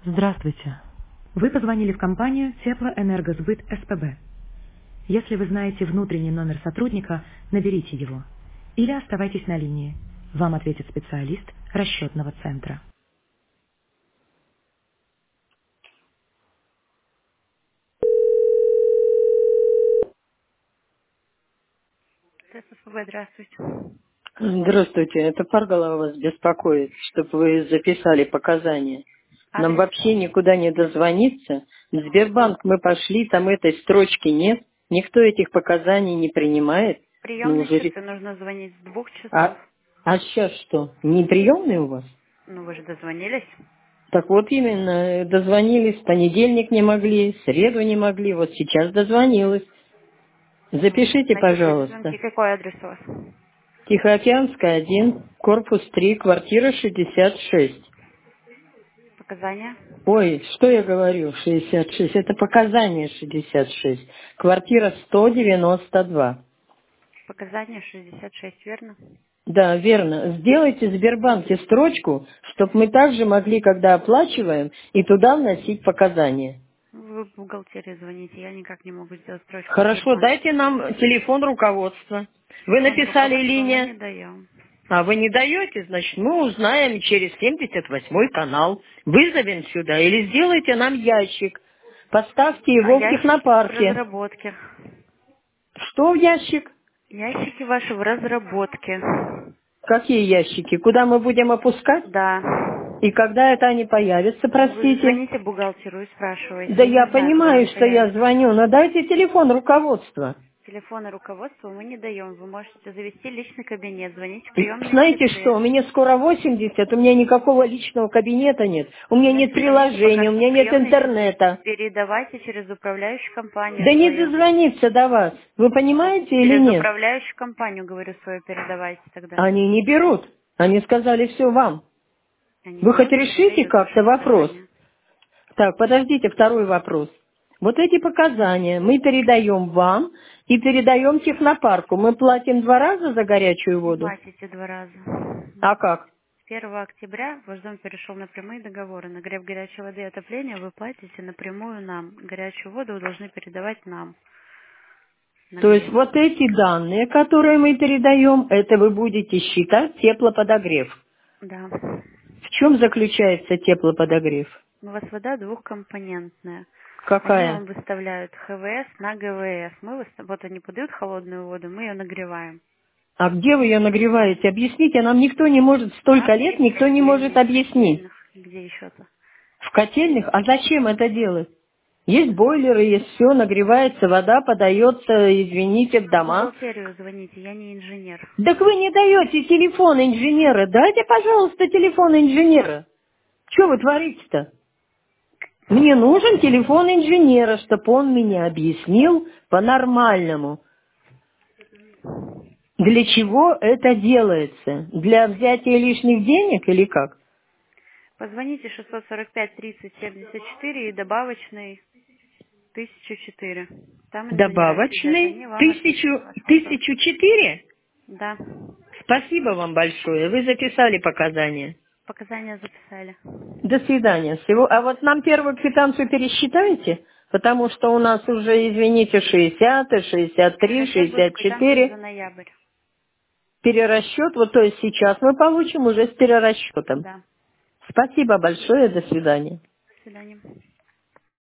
Здравствуйте. Вы позвонили в компанию Теплоэнергосбыт СПБ. Если вы знаете внутренний номер сотрудника, наберите его. Или оставайтесь на линии. Вам ответит специалист расчетного центра. СПБ, здравствуйте. Здравствуйте, это Паргала вас беспокоит, чтобы вы записали показания. Нам Адрес? вообще никуда не дозвониться. В Сбербанк мы пошли, там этой строчки нет. Никто этих показаний не принимает. Ну, Приемные уже... часы нужно звонить с 2 часов. а, а сейчас что, не приемный у вас? Ну, вы же дозвонились. Так вот именно, дозвонились, в понедельник не могли, в среду не могли, вот сейчас дозвонилась. Запишите, На какие звонки? пожалуйста. Какой адрес у вас? Тихоокеанская, 1, корпус 3, квартира 66. Показания? Ой, что я говорю, 66, это показание 66. Квартира 192. Показания 66, верно? Да, верно. Сделайте в Сбербанке строчку, чтобы мы также могли, когда оплачиваем, и туда вносить показания. Вы в бухгалтерию звоните, я никак не могу сделать строчку в Хорошо, Сбербанке. дайте нам телефон руководства. Вы Телефон написали руководства мы линия, не даем. а вы не даете, значит, мы узнаем через 78 канал. Вызовем сюда или сделайте нам ящик. Поставьте А его в ящики в технопарке. разработке. Что в ящик? Ящики ваши в разработке. Какие ящики? Куда мы будем опускать? Да. И когда это они появятся, Вы простите? звоните бухгалтеру и спрашиваете. Да Я не я знаю, когда понимаю, они что я появятся. звоню, но дайте телефон руководства. Телефоны руководства мы не даем. Вы можете завести личный кабинет, звонить в приемные Знаете что, часы. мне скоро 80, у меня никакого личного кабинета нет. У меня нет Значит, звоните пока приложения, у что в меня нет приемные часы. интернета. Передавайте через управляющую компанию Да не свою. дозвониться до вас. Вы понимаете или Через нет? управляющую компанию, говорю, свою передавайте тогда. Они не берут. Они сказали все вам. Они Вы не хоть решите передают ваши как-то вопрос? показания. Так, подождите, второй вопрос. Вот эти показания мы передаем вам и передаем технопарку. Мы платим 2 раза за горячую Не воду? платите 2 раза. А как? С 1 октября ваш дом перешел на прямые договоры. Нагрев горячей воды и отопления вы платите напрямую нам. Горячую воду вы должны передавать нам. То есть Нагрев. вот эти данные, которые мы передаем, это вы будете считать теплоподогрев. Да. В чем заключается теплоподогрев? У вас вода двухкомпонентная. Они Какая? вам выставляют ХВС на ГВС. Вот они подают холодную воду, мы ее нагреваем. А где вы ее нагреваете? Объясните, нам никто не может, У нас столько лет есть никто не может котельные в объяснить. котельных. Где еще-то? В котельных? А зачем это делать? Есть бойлеры, есть все, нагревается вода, подается, извините, в В дома. бухгалтерию звоните, я не инженер. Так вы не даете телефон инженера. Дайте, пожалуйста, телефон инженера. Что вы творите-то? Мне нужен телефон инженера, чтобы он мне объяснил по-нормальному, для чего это делается. Для взятия лишних денег или как? Позвоните 645-30-74 и добавочный 1004. Там инженеры сидят, Добавочный они вам ответят на ваш вопрос. 1004? Да, Спасибо вам большое. Вы записали показания. показания записали. До свидания. Всего. А вот нам первую квитанцию пересчитаете? Потому что у нас уже, извините, 60, 63, Расчет будет квитанции 64. за ноябрь. Перерасчет, вот то есть сейчас мы получим уже с перерасчетом. Да. Спасибо большое. До свидания. До свидания.